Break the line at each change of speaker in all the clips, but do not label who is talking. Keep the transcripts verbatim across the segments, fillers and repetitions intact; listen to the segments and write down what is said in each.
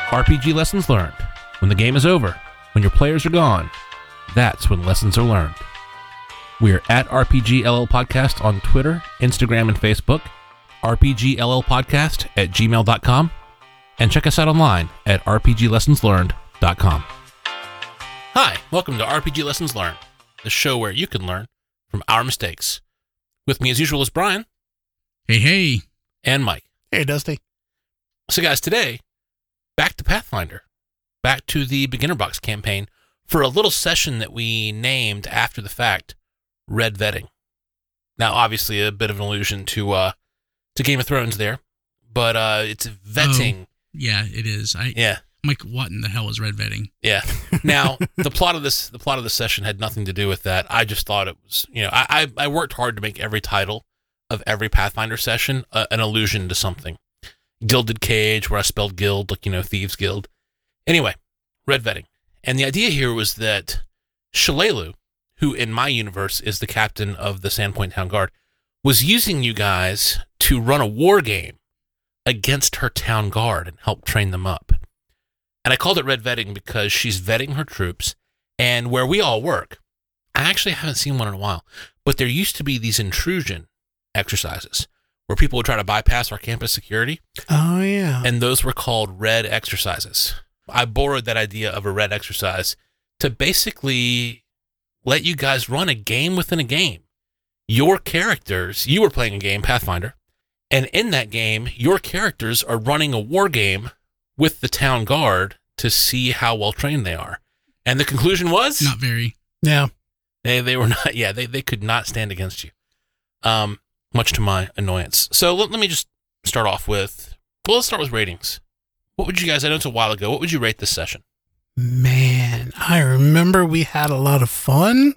R P G lessons learned. When the game is over, when your players are gone, that's when lessons are learned. We are at R P G L L Podcast on Twitter, Instagram, and Facebook, R P G L L Podcast at gmail dot com, and check us out online at R P G lessons learned dot com. Hi, welcome to R P G Lessons Learned, the show where you can learn from our mistakes. With me as usual is Brian.
Hey, hey.
And Mike.
Hey, Dusty.
So guys, today, back to Pathfinder, back to the Beginner Box campaign for a little session that we named after the fact, Red Vetting. Now, obviously, a bit of an allusion to uh, to Game of Thrones there, but uh, it's vetting.
Oh, yeah, it is. I
yeah.
I'm like, what in the hell is red vetting?
Yeah. Now, the plot of this the plot of the session had nothing to do with that. I just thought it was, you know, I I, I worked hard to make every title of every Pathfinder session uh, an allusion to something. Gilded Cage, where I spelled guild, like, you know, Thieves Guild. Anyway, Red Vetting. And the idea here was that Shalelu, who in my universe is the captain of the Sandpoint Town Guard, was using you guys to run a war game against her town guard and help train them up. And I called it Red Vetting because she's vetting her troops, and where we all work, I actually haven't seen one in a while, but there used to be these intrusion exercises where people would try to bypass our campus security.
Oh, yeah.
And those were called red exercises. I borrowed that idea of a red exercise to basically let you guys run a game within a game. Your characters, you were playing a game, Pathfinder, and in that game, your characters are running a war game with the town guard to see how well trained they are. And the conclusion was?
Not very.
Yeah.
They they were not, yeah, they, they could not stand against you. Um, much to my annoyance. So let, let me just start off with, well, let's start with ratings. What would you guys, I know it's a while ago, what would you rate this session?
Man, I remember we had a lot of fun,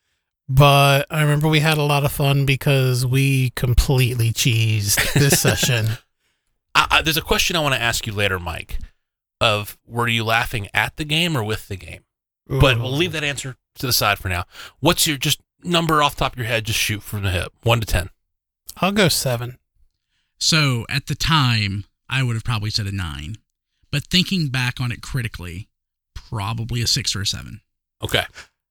but I remember we had a lot of fun because we completely cheesed this session.
I, I, there's a question I want to ask you later, Mike, of were you laughing at the game or with the game? Ooh. But we'll leave that answer to the side for now. What's your just number off the top of your head? Just shoot from the hip, one to ten.
I'll go seven.
So at the time, I would have probably said a nine. But thinking back on it critically, probably a six or a seven.
Okay.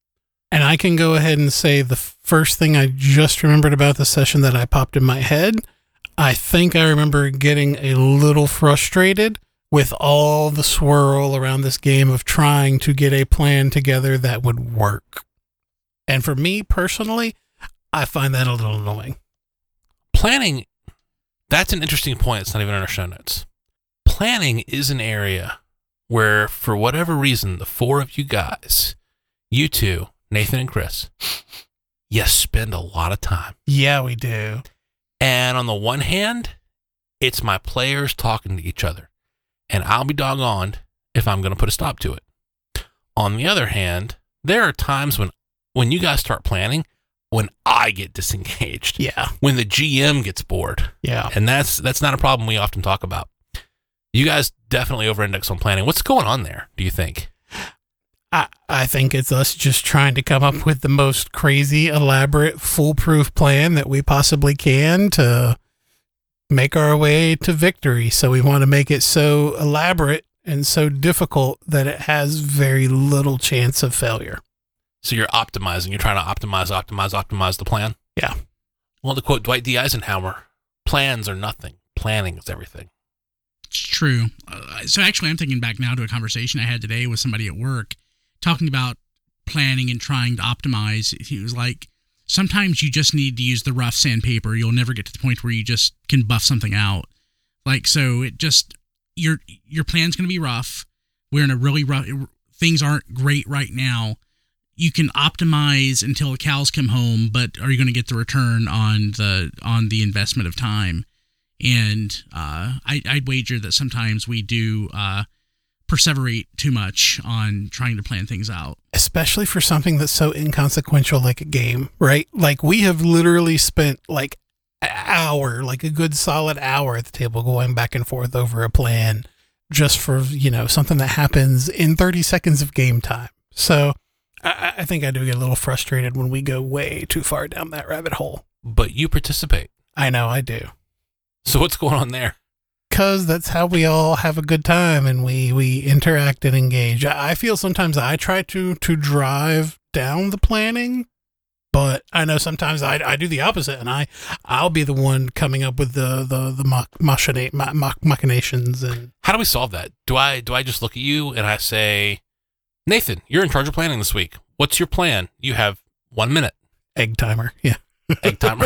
And I can go ahead and say the first thing I just remembered about the session that I popped in my head, I think I remember getting a little frustrated with all the swirl around this game of trying to get a plan together that would work. And for me personally, I find that a little annoying.
Planning, that's an interesting point. It's not even in our show notes. Planning is an area where, for whatever reason, the four of you guys, you two, Nathan and Chris, you spend a lot of time.
Yeah, we do.
And on the one hand, it's my players talking to each other. And I'll be doggoned if I'm going to put a stop to it. On the other hand, there are times when, when you guys start planning, when I get disengaged.
Yeah. When
the G M gets bored.
Yeah.
And that's that's not a problem we often talk about. You guys definitely over-index on planning. What's going on there, do you think?
I, I think it's us just trying to come up with the most crazy, elaborate, foolproof plan that we possibly can to make our way to victory. So we want to make it so elaborate and so difficult that it has very little chance of failure.
So you're optimizing. You're trying to optimize, optimize, optimize the plan?
Yeah.
Well, to quote Dwight D. Eisenhower, plans are nothing. Planning is everything.
It's true. Uh, so actually, I'm thinking back now to a conversation I had today with somebody at work talking about planning and trying to optimize. He was like, sometimes you just need to use the rough sandpaper. You'll never get to the point where you just can buff something out. Like, so it just, your your plan's going to be rough. We're in a really rough, things aren't great right now. You can optimize until the cows come home, but are you going to get the return on the on the investment of time? And uh, I, I'd wager that sometimes we do uh, perseverate too much on trying to plan things out.
Especially for something that's so inconsequential like a game, right? Like we have literally spent like an hour, like a good solid hour at the table going back and forth over a plan just for, you know, something that happens in thirty seconds of game time. So I, I think I do get a little frustrated when we go way too far down that rabbit hole.
But you participate.
I know I do.
So what's going on there?
because that's how we all have a good time and we, we interact and engage. I feel sometimes I try to, to drive down the planning, but I know sometimes I, I do the opposite, and I, I'll be the one coming up with the, the, the mach, machinate, mach, mach, machinations. And
how do we solve that? Do I, do I just look at you and I say, Nathan, you're in charge of planning this week. What's your plan? You have one minute.
Egg timer. Yeah.
Egg timer.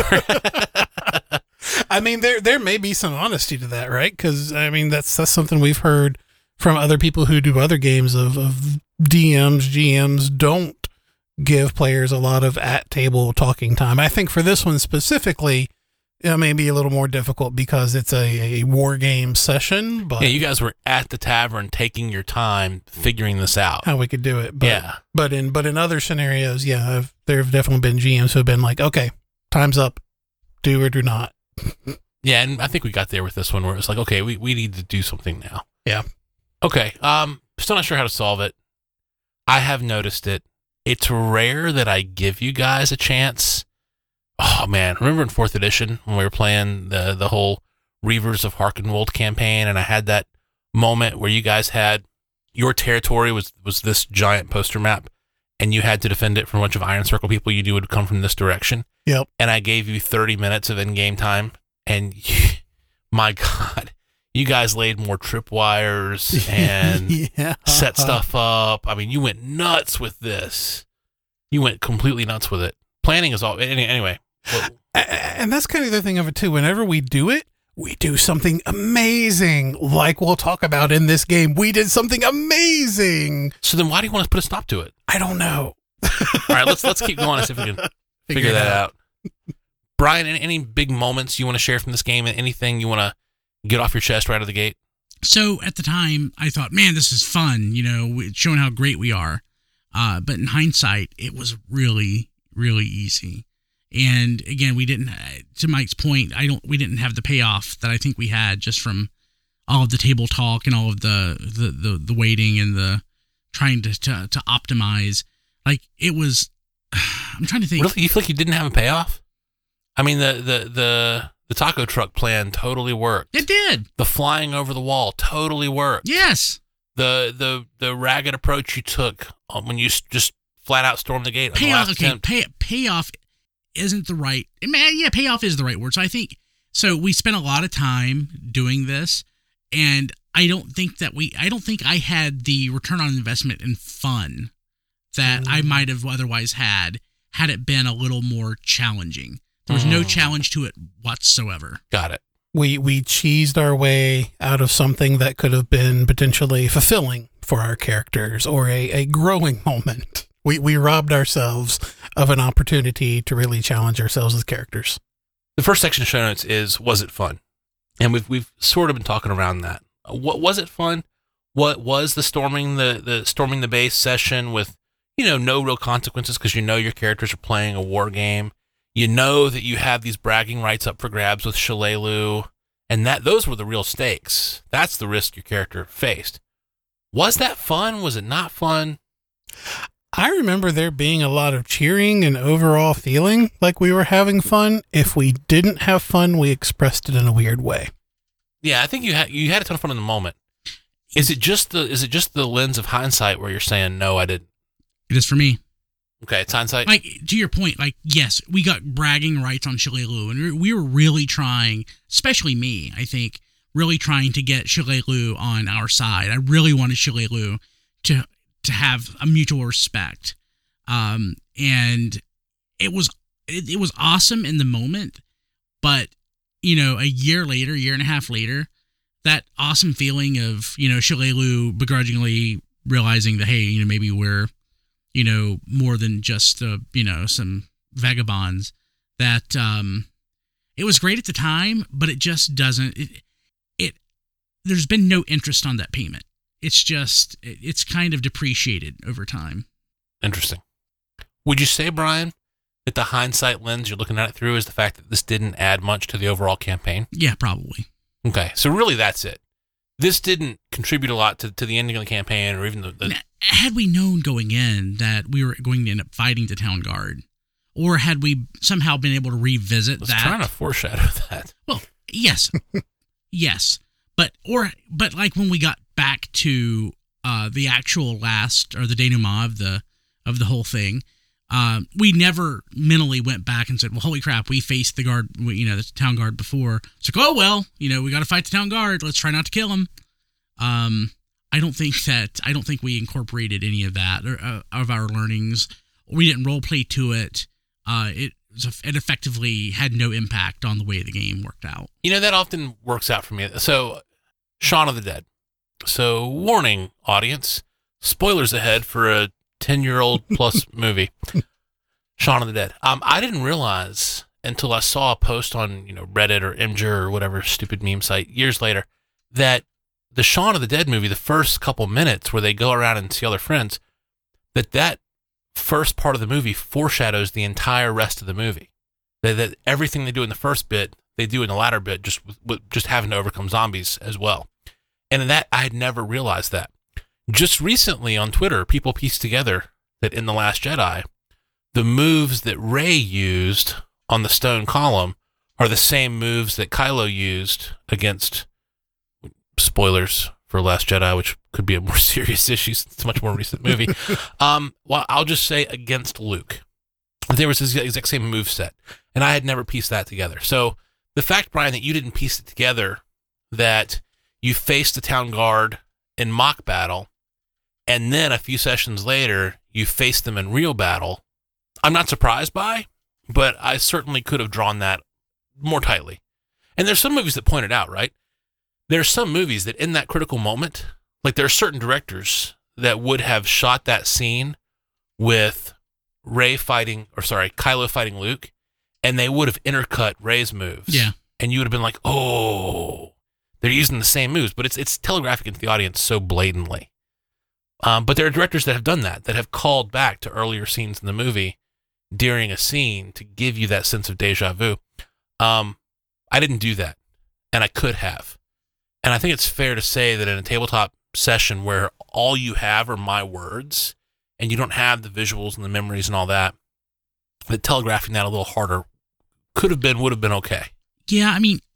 I mean, there there may be some honesty to that, right? Because I mean, that's that's something we've heard from other people who do other games of, of D Ms, G Ms don't give players a lot of at table talking time. I think for this one specifically, it may be a little more difficult because it's a, a war game session. But
yeah, you guys were at the tavern taking your time figuring this out.
How we could do it. But,
yeah. But
in but in other scenarios, yeah, I've, there have definitely been G Ms who have been like, okay, time's up, do or do not.
Yeah, and I think we got there with this one where it was like, okay, we, we need to do something now.
Yeah.
Okay, um, still not sure how to solve it. I have noticed it. It's rare that I give you guys a chance. Oh, man, remember in fourth edition when we were playing the, the whole Reavers of Harkenwold campaign, and I had that moment where you guys had, your territory was, was this giant poster map, and you had to defend it from a bunch of Iron Circle people you knew would come from this direction.
Yep.
And I gave you thirty minutes of in-game time, and you, my God, you guys laid more tripwires and
yeah.
set stuff up. I mean, you went nuts with this. You went completely nuts with it. Planning is all, any, anyway. Well,
and that's kind of the thing of it too. Whenever we do it, we do something amazing, like we'll talk about in this game. We did something amazing.
So then why do you want to put a stop to it?
I don't know.
All right, let's let's keep going and see if we can figure, figure that out. out. Brian, any big moments you want to share from this game? Anything you want to get off your chest right out of the gate?
So at the time, I thought, man, this is fun, you know, showing how great we are. Uh, but in hindsight, it was really, really easy. And again, we didn't, to Mike's point, I don't, we didn't have the payoff that I think we had just from all of the table talk and all of the, the, the, the waiting and the trying to, to, to optimize. Like it was, I'm trying to think.
Really? You feel like you didn't have a payoff? I mean, the, the, the, the taco truck plan totally worked.
It did.
The flying over the wall totally worked.
Yes.
The, the, the ragged approach you took when you just flat out stormed the gate. On
payoff.
The last
okay.
attempt.
Pay, payoff isn't the right, yeah, payoff is the right word. So I think, so we spent a lot of time doing this, and I don't think that we, I don't think I had the return on investment and fun that mm. I might have otherwise had, had it been a little more challenging. There was mm. no challenge to it whatsoever.
Got it.
We, we cheesed our way out of something that could have been potentially fulfilling for our characters or a, a growing moment. We we robbed ourselves of an opportunity to really challenge ourselves as characters.
The first section of show notes is, was it fun? And we've we've sort of been talking around that. What was it fun? What was the storming the, the storming the base session with, you know, no real consequences because you know your characters are playing a war game. You know that you have these bragging rights up for grabs with Shalelu, and that those were the real stakes. That's the risk your character faced. Was that fun? Was it not fun?
I remember there being a lot of cheering and overall feeling like we were having fun. If we didn't have fun, we expressed it in a weird way.
Yeah, I think you had you had a ton of fun in the moment. Is it just the is it just the lens of hindsight where you're saying no, I didn't?
It is for me.
Okay, it's hindsight.
Like to your point, like yes, we got bragging rights on Shalelu, and we were really trying, especially me, I think, really trying to get Shalelu on our side. I really wanted Shalelu to. to have a mutual respect. Um, and it was, it, it was awesome in the moment, but you know, a year later, year and a half later, that awesome feeling of, you know, Shalelu begrudgingly realizing that, hey, you know, maybe we're, you know, more than just, uh, you know, some vagabonds, that, um, it was great at the time, but it just doesn't, it, it there's been no interest on that payment. It's just, it's kind of depreciated over time.
Interesting. Would you say, Brian, that the hindsight lens you're looking at it through is the fact that this didn't add much to the overall campaign?
Yeah, probably.
Okay, so really that's it. This didn't contribute a lot to, to the ending of the campaign or even the... the...
Had we known going in that we were going to end up fighting the town guard, or had we somehow been able to revisit
I was
that...
trying to foreshadow that.
Well, yes. Yes. But or but like when we got back to uh, the actual last or the denouement of the of the whole thing, um, we never mentally went back and said, "Well, holy crap, we faced the guard, you know, the town guard before." It's like, "Oh well, you know, we got to fight the town guard. Let's try not to kill him." Um, I don't think that I don't think we incorporated any of that or uh, of our learnings. We didn't role play to it. Uh, it it effectively had no impact on the way the game worked out.
You know, that often works out for me. So, Shaun of the Dead. So, warning, audience. Spoilers ahead for a ten-year-old plus movie. Shaun of the Dead. Um, I didn't realize until I saw a post on, you know, Reddit or Imgur or whatever stupid meme site years later that the Shaun of the Dead movie, the first couple minutes where they go around and see all their friends, that that first part of the movie foreshadows the entire rest of the movie. That, that everything they do in the first bit, they do in the latter bit, just with, with just having to overcome zombies as well. And in that, I had never realized that. Just recently on Twitter, people pieced together that in The Last Jedi, the moves that Rey used on the stone column are the same moves that Kylo used against, spoilers for Last Jedi, which could be a more serious issue. It's a much more recent movie. um, well, I'll just say against Luke. There was this exact same move set, and I had never pieced that together. So the fact, Brian, that you didn't piece it together, that you faced the town guard in mock battle, and then a few sessions later, you faced them in real battle, I'm not surprised by, but I certainly could have drawn that more tightly. And there's some movies that point it out, right? There are some movies that in that critical moment, like there are certain directors that would have shot that scene with Rey fighting, or sorry, Kylo fighting Luke, and they would have intercut Rey's moves.
Yeah.
And you would have been like, oh, they're using the same moves, but it's it's telegraphing into the audience so blatantly. Um, but there are directors that have done that, that have called back to earlier scenes in the movie during a scene to give you that sense of deja vu. Um, I didn't do that, and I could have. And I think it's fair to say that in a tabletop session where all you have are my words, and you don't have the visuals and the memories and all that, that telegraphing that a little harder could have been, would have been okay.
Yeah, I mean,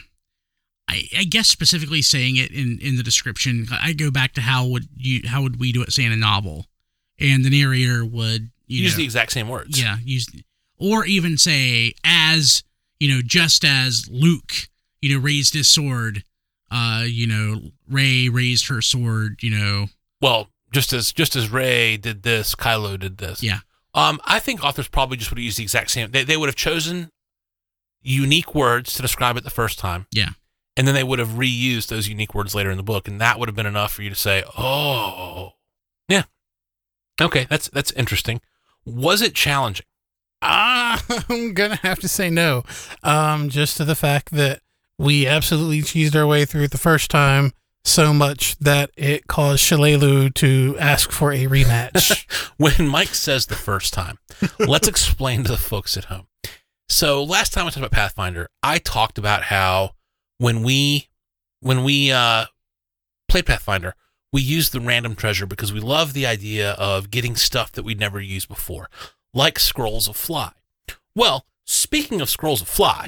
I, I guess specifically saying it in, in the description, I go back to how would you how would we do it, say, in a novel, and the narrator would you
use
know,
the exact same words.
Yeah, use, or even say as you know, just as Luke, you know, raised his sword, uh, you know, Rey raised her sword, you know.
Well, just as just as Rey did this, Kylo did this.
Yeah.
Um, I think authors probably just would have used the exact same. They they would have chosen unique words to describe it the first time.
Yeah.
And then they would have reused those unique words later in the book, and that would have been enough for you to say, "Oh, yeah, okay, that's that's interesting." Was it challenging?
Ah, I'm gonna have to say no. Um, just to the fact that we absolutely cheesed our way through it the first time so much that it caused Shalelu to ask for a rematch.
When Mike says the first time, let's explain to the folks at home. So last time I talked about Pathfinder, I talked about how when we when we uh, played Pathfinder, we used the random treasure because we love the idea of getting stuff that we'd never used before, like Scrolls of Fly. Well, speaking of Scrolls of Fly,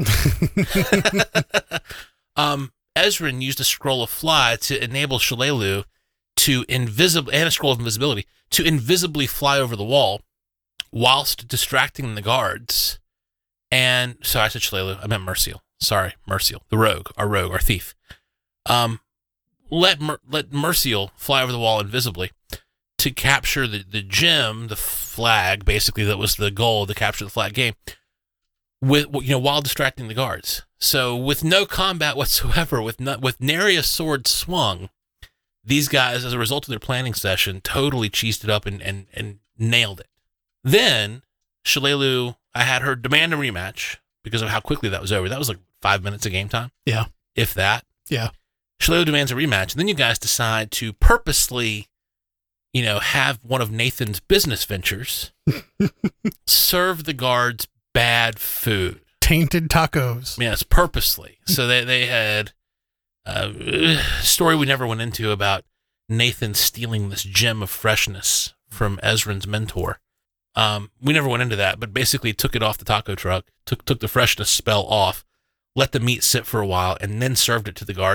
um, Ezrin used a Scroll of Fly to enable Shalelu to invisible and a Scroll of Invisibility to invisibly fly over the wall whilst distracting the guards. And sorry, I said Shalelu. I meant Merciel. Sorry, Merciel, the rogue, our rogue, our thief. Um, let Mer- let Merciel fly over the wall invisibly to capture the, the gem, the flag, basically, that was the goal, to capture the flag game, with you know while distracting the guards. So with no combat whatsoever, with no, with nary a sword swung, these guys, as a result of their planning session, totally cheesed it up and, and, and nailed it. Then Shalelu, I had her demand a rematch because of how quickly that was over. That was like five minutes of game time.
Yeah.
If that.
Yeah.
Shalelu demands a rematch. And then you guys decide to purposely, you know, have one of Nathan's business ventures serve the guards bad food.
Tainted tacos.
Yes, purposely. So they, they had a story we never went into about Nathan stealing this gem of freshness from Ezrin's mentor. Um, we never went into that, but basically took it off the taco truck, took took the freshness spell off, let the meat sit for a while, and then served it to the guards.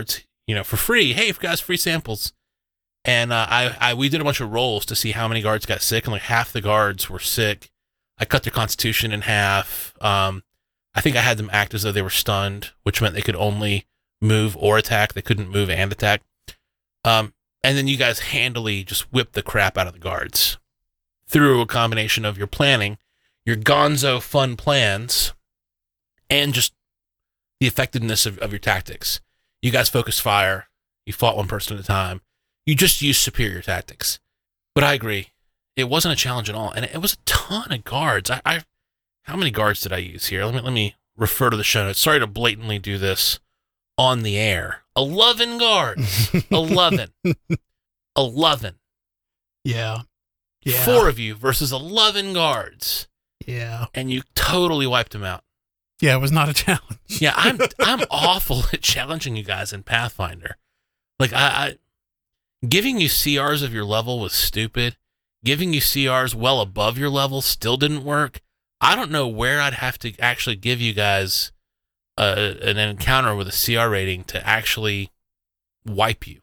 you know, for free. Hey, if you guys free samples. And uh, I, I, we did a bunch of rolls to see how many guards got sick, and like half the guards were sick. I cut their constitution in half. Um, I think I had them act as though they were stunned, which meant they could only move or attack. They couldn't move and attack. Um, and then you guys handily just whipped the crap out of the guards through a combination of your planning, your gonzo fun plans, and just the effectiveness of, of your tactics. You guys focused fire. You fought one person at a time. You just used superior tactics. But I agree. It wasn't a challenge at all. And it was a ton of guards. I, I how many guards did I use here? Let me let me refer to the show notes. Sorry to blatantly do this on the air. Eleven guards. Eleven. Eleven.
Yeah. Yeah.
Four of you versus eleven guards.
Yeah.
And you totally wiped them out.
Yeah, it was not a challenge.
Yeah, I'm I'm awful at challenging you guys in Pathfinder. Like I, I giving you C Rs of your level was stupid. Giving you C Rs well above your level still didn't work. I don't know where I'd have to actually give you guys a, an encounter with a C R rating to actually wipe you.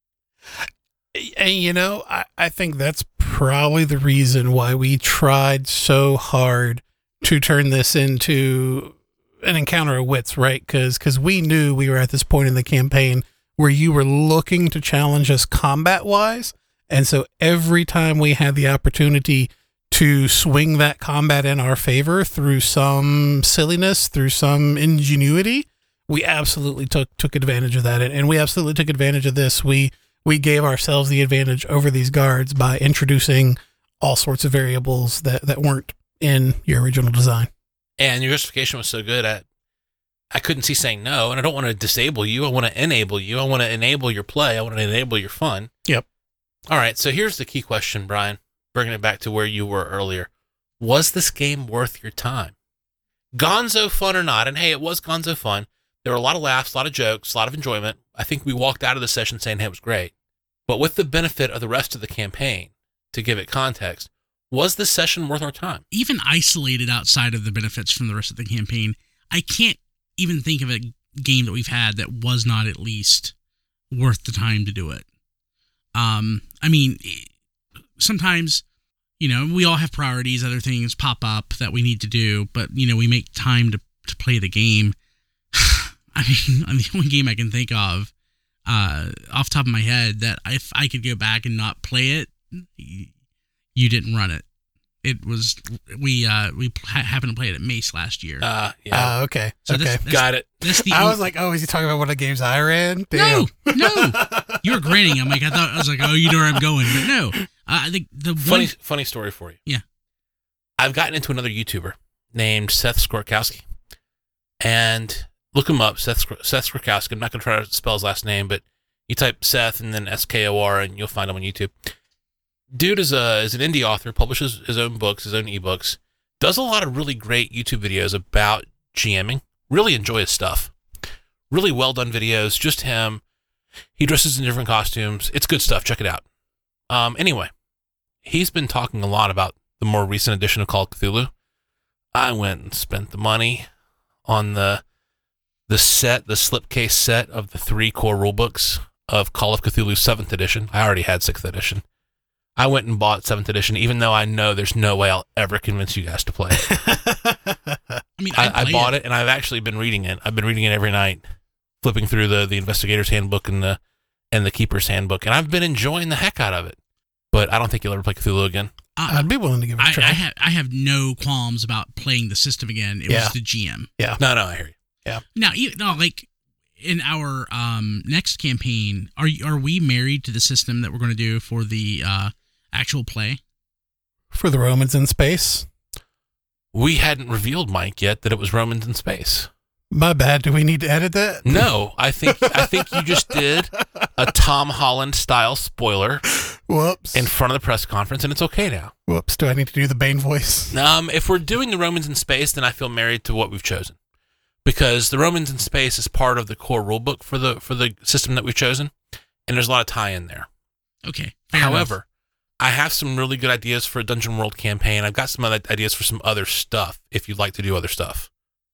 And, you know, I, I think that's probably the reason why we tried so hard to turn this into an encounter of wits, right? Because because we knew we were at this point in the campaign where you were looking to challenge us combat-wise. And so every time we had the opportunity to swing that combat in our favor through some silliness, through some ingenuity, we absolutely took took advantage of that. And we absolutely took advantage of this. We we gave ourselves the advantage over these guards by introducing all sorts of variables that, that weren't in your original design.
And your justification was so good, I, I couldn't see saying no. And I don't want to disable you. I want to enable you. I want to enable your play. I want to enable your fun.
Yep.
All right, so here's the key question, Brian, bringing it back to where you were earlier. Was this game worth your time? Gonzo fun or not? And hey, it was gonzo fun. There were a lot of laughs, a lot of jokes, a lot of enjoyment. I think we walked out of the session saying, hey, it was great. But with the benefit of the rest of the campaign, to give it context, was this session worth our time?
Even isolated outside of the benefits from the rest of the campaign, I can't even think of a game that we've had that was not at least worth the time to do it. Um, I mean, sometimes, you know, we all have priorities, other things pop up that we need to do, but, you know, we make time to, to play the game. I mean, the only game I can think of, uh, off the top of my head, that if I could go back and not play it, you didn't run it. It was, we, uh, we ha- happened to play it at Mace last year.
Uh, yeah.
Uh, okay.
So
okay.
this, this,
Got it.
This the
I
only,
was like, oh, is he talking about one of the games I ran? Damn.
No, no. You were grinning. I'm like, I thought, I was like, oh, you know where I'm going. But no. Uh, I think the
Funny,
one,
funny story for you.
Yeah.
I've gotten into another YouTuber named Seth Skorkowski. And look him up, Seth, Seth Skorkowski. I'm not going to try to spell his last name, but you type Seth and then S K O R and you'll find him on YouTube. Dude is a is an indie author, publishes his own books, his own ebooks, does a lot of really great YouTube videos about GMing. Really enjoy his stuff. Really well done videos, just him. He dresses in different costumes. It's good stuff. Check it out. Um, anyway, he's been talking a lot about the more recent edition of Call of Cthulhu. I went and spent the money on the the set, the slipcase set of the three core rulebooks of Call of Cthulhu seventh edition. I already had sixth edition. I went and bought seventh edition, even though I know there's no way I'll ever convince you guys to play it.
I mean,
I, I bought
it.
it, and I've actually been reading it. I've been reading it every night, flipping through the, the Investigator's Handbook and the and the Keeper's Handbook, and I've been enjoying the heck out of it. But I don't think you'll ever play Cthulhu again.
Uh,
I'd be willing to give it a
I,
try.
I, have, I have no qualms about playing the system again. It
Yeah.
was the G M.
Yeah.
No, no, I hear you.
Now, you know, like in our um, next campaign, are you- are we married to the system that we're going to do for the uh, actual play?
For the Romans in space.
We hadn't revealed, Mike, yet that it was Romans in space.
My bad. Do we need to edit that?
No, I think I think you just did a Tom Holland style spoiler
Whoops.
in front of the press conference, and it's okay now.
Whoops. Do I need to do the Bane voice?
Um, if we're doing the Romans in space, then I feel married to what we've chosen, because the Romans in space is part of the core rulebook for the for the system that we've chosen, and there's a lot of tie-in there.
Okay. fair
However,
enough.
I have some really good ideas for a Dungeon World campaign. I've got some other ideas for some other stuff if you'd like to do other stuff.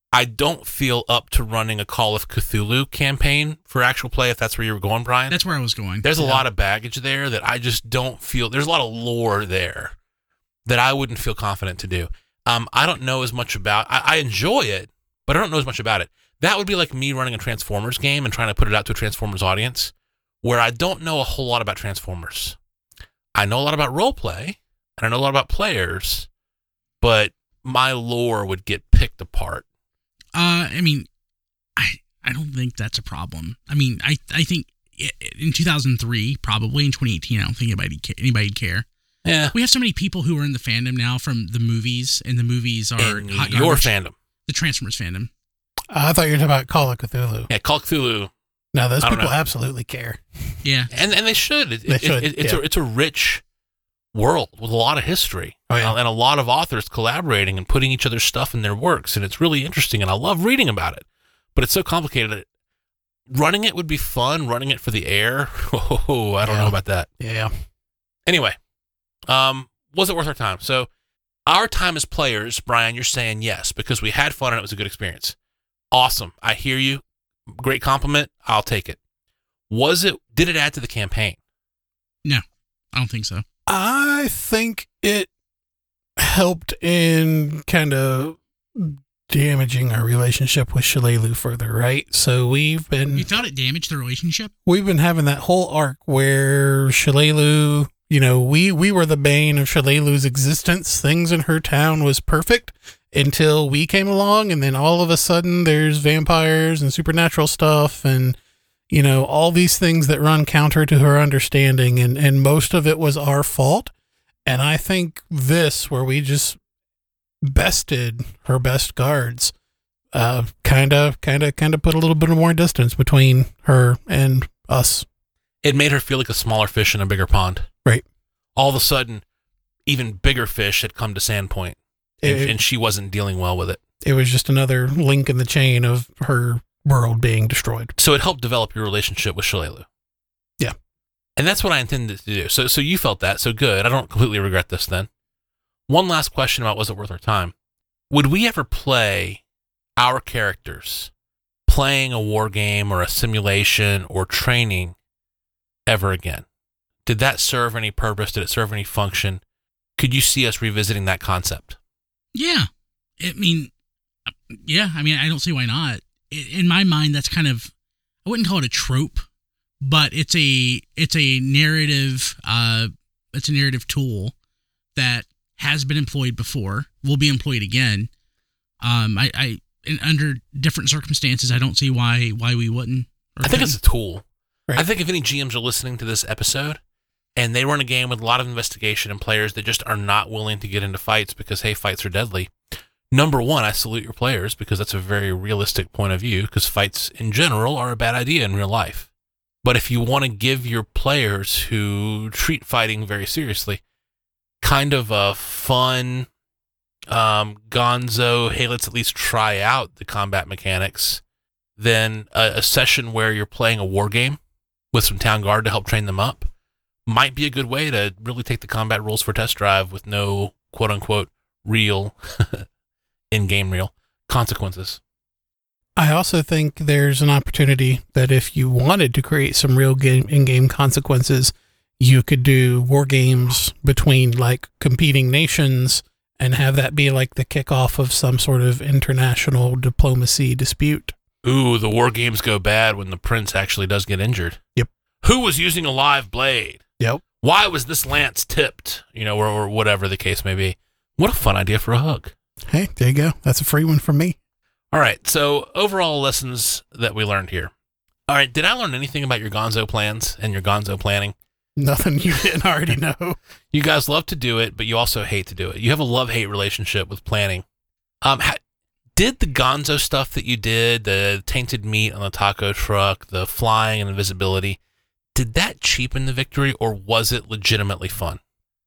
I don't feel up to running a Call of Cthulhu campaign for actual play, if that's where you were going, Brian.
That's where I was going.
There's a
yeah.
lot of baggage there that I just don't feel. There's a lot of lore there that I wouldn't feel confident to do. Um, I don't know as much about. I, I enjoy it, but I don't know as much about it. That would be like me running a Transformers game and trying to put it out to a Transformers audience, where I don't know a whole lot about Transformers. I know a lot about role play, and I know a lot about players, but my lore would get picked apart.
Uh, I mean, I I don't think that's a problem. I mean, I I think in two thousand three, probably in twenty eighteen, I don't think anybody anybody'd care.
Yeah,
we have so many people who are in the fandom now from the movies, and the movies are
and
hot
your
garbage.
fandom,
the Transformers fandom.
I thought you were talking about Call of Cthulhu.
Yeah, Call of Cthulhu.
No, those
I don't
people
know.
absolutely care.
Yeah,
and and they should. It,
They
it,
should,
it, it's
yeah.
a it's a rich world with a lot of history,
Oh, yeah.
uh, and a lot of authors collaborating and putting each other's stuff in their works, and it's really interesting, and I love reading about it. But it's so complicated. That running it would be fun. Running it for the air, oh, I don't
Yeah.
know about that.
Yeah.
Anyway, um, was it worth our time? So, our time as players, Brian, you're saying yes because we had fun and it was a good experience. Awesome. I hear you. Great compliment. I'll take it. Was it? Did it add to the campaign?
no, I don't think so.
I think it helped in kind of damaging our relationship with Shalelu further, right? So we've been
You thought it damaged the relationship?
we've been having that whole arc where Shalelu, you know, we we were the bane of Shalelu's existence. Things in her town was perfect until we came along, and then all of a sudden there's vampires and supernatural stuff and you know, all these things that run counter to her understanding, and, and most of it was our fault. And I think this, where we just bested her best guards, uh, kind of, kind of, kind of put a little bit more distance between her and us.
It made her feel like a smaller fish in a bigger pond.
Right.
All of a sudden, even bigger fish had come to Sandpoint, and,
It-
and she wasn't dealing well with it.
It was just another link in the chain of her world being destroyed.
So it helped develop your relationship with Shalelu.
Yeah.
And that's what I intended to do. So so you felt that. So good. I don't completely regret this then. One last question about was it worth our time? Would we ever play our characters playing a war game or a simulation or training ever again? Did that serve any purpose? Did it serve any function? Could you see us revisiting that concept?
Yeah. I mean, yeah, I mean, I don't see why not. In my mind, that's kind of, I wouldn't call it a trope, but it's a, it's a narrative, uh, it's a narrative tool that has been employed before, will be employed again. Um, I, I, in, under different circumstances, I don't see why, why we wouldn't. or
I think
couldn't.
it's a tool.
Right.
I think if any G Ms are listening to this episode and they run a game with a lot of investigation and players that just are not willing to get into fights because, hey, fights are deadly. Number one, I salute your players because that's a very realistic point of view because fights in general are a bad idea in real life. But if you want to give your players who treat fighting very seriously kind of a fun um, gonzo, hey, let's at least try out the combat mechanics, then a, a session where you're playing a war game with some town guard to help train them up might be a good way to really take the combat rules for test drive with no quote-unquote real in-game real consequences.
I also think there's an opportunity that if you wanted to create some real game in-game consequences, you could do war games between like competing nations and have that be like the kickoff of some sort of international diplomacy dispute.
Ooh, the war games go bad when the prince actually does get injured.
Yep.
Who was using a live blade?
Yep.
Why was this lance tipped? You know, or, or whatever the case may be. What a fun idea for a hug.
Hey, there you go. That's a free one from me.
All right, so overall lessons that we learned here. All right, did I learn anything about your gonzo plans and your gonzo planning?
Nothing you didn't already know.
You guys love to do it, but you also hate to do it. You have a love-hate relationship with planning. Um, ha- did the gonzo stuff that you did, the tainted meat on the taco truck, the flying and invisibility, did that cheapen the victory, or was it legitimately fun?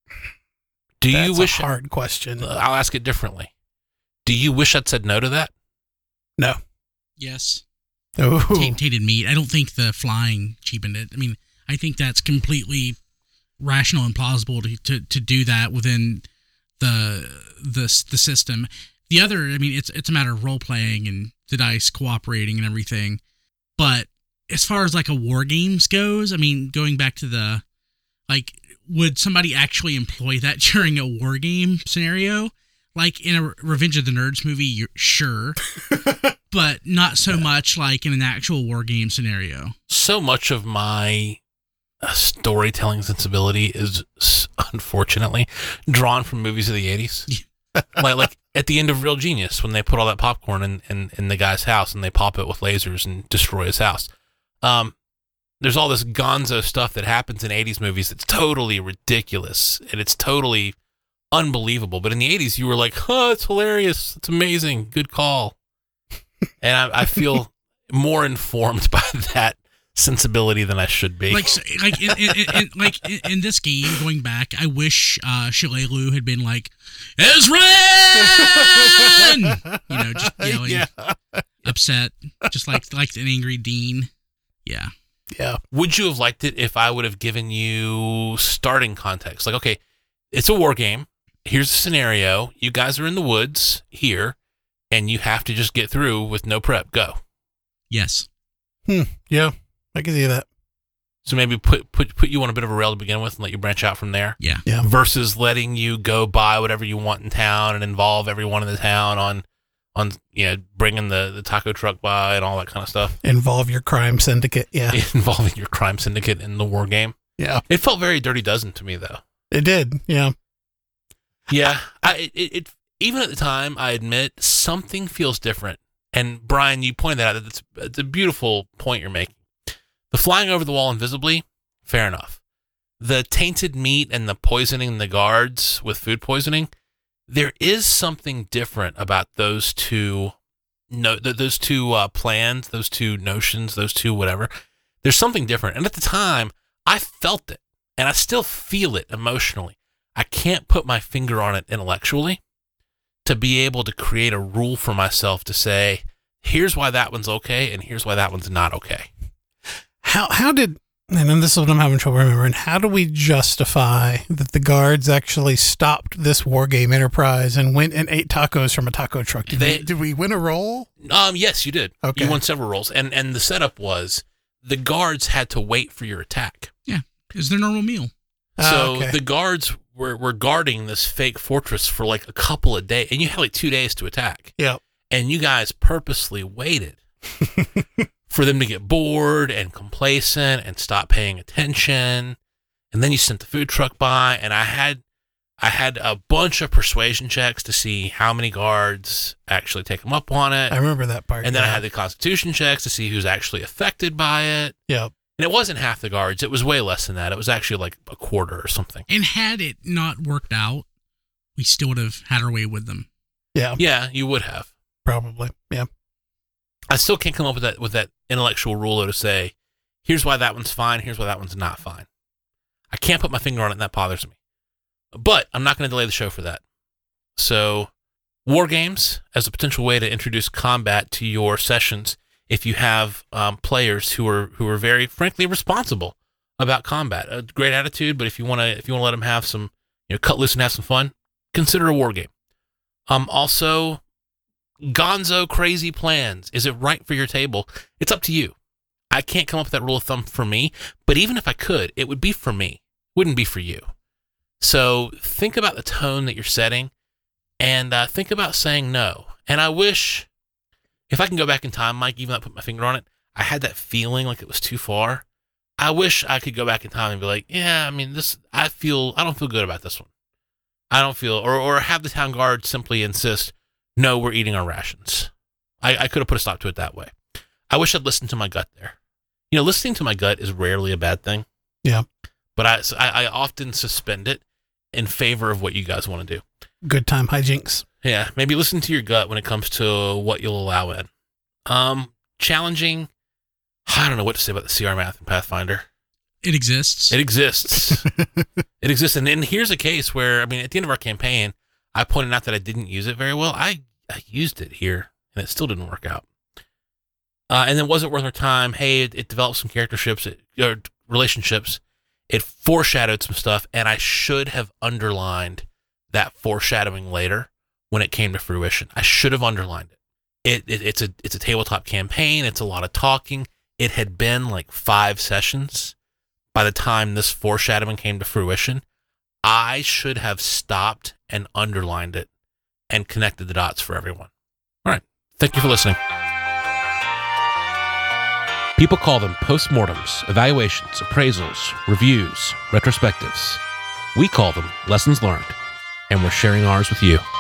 Do you
That's
wish?
a hard question.
I'll ask it differently. Do you wish I'd said no to that?
No.
Yes.
Ooh.
T- tainted meat. I don't think the flying cheapened it. I mean, I think that's completely rational and plausible to, to, to do that within the the the system. The other, I mean, it's it's a matter of role playing and the dice cooperating and everything. But as far as like a war games goes, I mean, going back to the, like, would somebody actually employ that during a war game scenario? Like in a Revenge of the Nerds movie, you're sure, but not so much like in an actual war game scenario.
So much of my uh, storytelling sensibility is unfortunately drawn from movies of the eighties. like, like at the end of Real Genius, when they put all that popcorn in, in, in the guy's house and they pop it with lasers and destroy his house. Um, there's all this gonzo stuff that happens in eighties movies that's totally ridiculous and it's totally unbelievable. But in the eighties, you were like, oh, it's hilarious. It's amazing. Good call. And I, I feel more informed by that sensibility than I should be.
Like, like, in, in, in, like in, in this game, going back, I wish uh, Shalelu had been like, Ezran! You know, just yelling,
Yeah.
upset, just like like an angry Dean. Yeah.
Yeah.
Would you have liked it if I would have given you starting context? Like, okay, it's a war game. Here's the scenario. You guys are in the woods here, and you have to just get through with no prep. Go.
Yes.
Hmm. Yeah. I can see that.
So maybe put put put you on a bit of a rail to begin with and let you branch out from there.
Yeah.
Yeah.
Versus letting you go buy whatever you want in town and involve everyone in the town on, on you know, bringing the, the taco truck by and all that kind of stuff.
Involve your crime syndicate. Yeah.
Involving your crime syndicate in the war game.
Yeah.
It felt very Dirty Dozen to me, though.
It did. Yeah.
Yeah. I it, it even at the time, I admit something feels different. And Brian, you pointed that out. It's, it's a beautiful point you're making. The flying over the wall invisibly, fair enough. The tainted meat and the poisoning the guards with food poisoning, there is something different about those two, no, th- those two uh, plans, those two notions, those two whatever. There's something different. And at the time, I felt it, and I still feel it emotionally. I can't put my finger on it intellectually to be able to create a rule for myself to say, here's why that one's okay, and here's why that one's not okay.
How how did, and then this is what I'm having trouble remembering, how do we justify that the guards actually stopped this war game enterprise and went and ate tacos from a taco truck? Did,
They-
we, did we win a roll?
Um, yes, you did.
Okay.
You won several rolls, and and the setup was the guards had to wait for your attack.
Yeah. It's their normal meal.
Ah,
So
okay.
the guards were, were guarding this fake fortress for like a couple of days, and you had like two days to attack.
Yeah.
And you guys purposely waited for them to get bored and complacent and stop paying attention. And then you sent the food truck by, and I had I had a bunch of persuasion checks to see how many guards actually take them up on it.
I remember that part.
And then I
yeah.
had the constitution checks to see who's actually affected by it.
Yeah.
And it wasn't half the guards. It was way less than that. It was actually like a quarter or something.
And had it not worked out, we still would have had our way with them.
Yeah.
Yeah, you would have.
Probably. Yeah.
I still can't come up with that with that intellectual rule though to say, here's why that one's fine, here's why that one's not fine. I can't put my finger on it, and that bothers me. But I'm not going to delay the show for that. So, war games as a potential way to introduce combat to your sessions. If you have um, players who are who are very frankly responsible about combat, a great attitude. But if you want to if you want to let them have some, you know, cut loose and have some fun, consider a war game. Um, also, gonzo crazy plans. Is it right for your table? It's up to you. I can't come up with that rule of thumb for me. But even if I could, it would be for me. Wouldn't be for you. So think about the tone that you're setting, and uh, think about saying no. And I wish, if I can go back in time, Mike, even though I put my finger on it, I had that feeling like it was too far. I wish I could go back in time and be like, yeah, I mean, this, I feel, I don't feel good about this one. I don't feel, or or have the town guard simply insist, no, we're eating our rations. I, I could have put a stop to it that way. I wish I'd listened to my gut there. You know, listening to my gut is rarely a bad thing.
Yeah.
But I, so I, I often suspend it in favor of what you guys want to do.
Good time hijinks.
Yeah, maybe listen to your gut when it comes to what you'll allow in. Um, challenging. I don't know what to say about the C R math in Pathfinder.
It exists.
It exists. It exists. And, and here's a case where, I mean, at the end of our campaign, I pointed out that I didn't use it very well. I, I used it here, and it still didn't work out. Uh, and then was it worth our time? Hey, it, it developed some characterships, it, or relationships. It foreshadowed some stuff, and I should have underlined that foreshadowing later when it came to fruition. I should have underlined it. It, it. It's a it's a tabletop campaign. It's a lot of talking. It had been like five sessions by the time this foreshadowing came to fruition. I should have stopped and underlined it and connected the dots for everyone. All right. Thank you for listening. People call them postmortems, evaluations, appraisals, reviews, retrospectives. We call them lessons learned, and we're sharing ours with you.